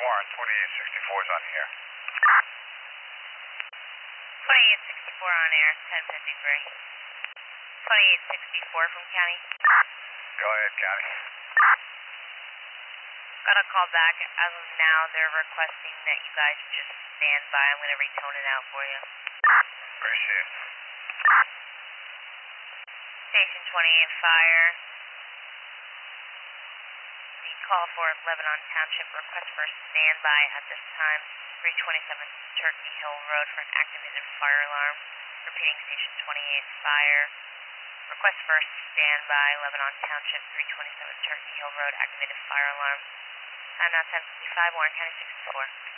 Warren, 2864 is on the air. 2864 on air, 1053. 2864 from county. Go ahead, County. Got a call back. As of now, they're requesting that you guys just stand by. I'm going to retone it out for you. Appreciate it. Station 28 Fire. The call for Lebanon Township request for standby at this time. 327 Turkey Hill Road for an activated fire alarm. Repeating Station 28 Fire. Request for standby, Lebanon Township, 327 Turkey Hill Road, activated fire alarm. Time now 10:55, Warren County 64.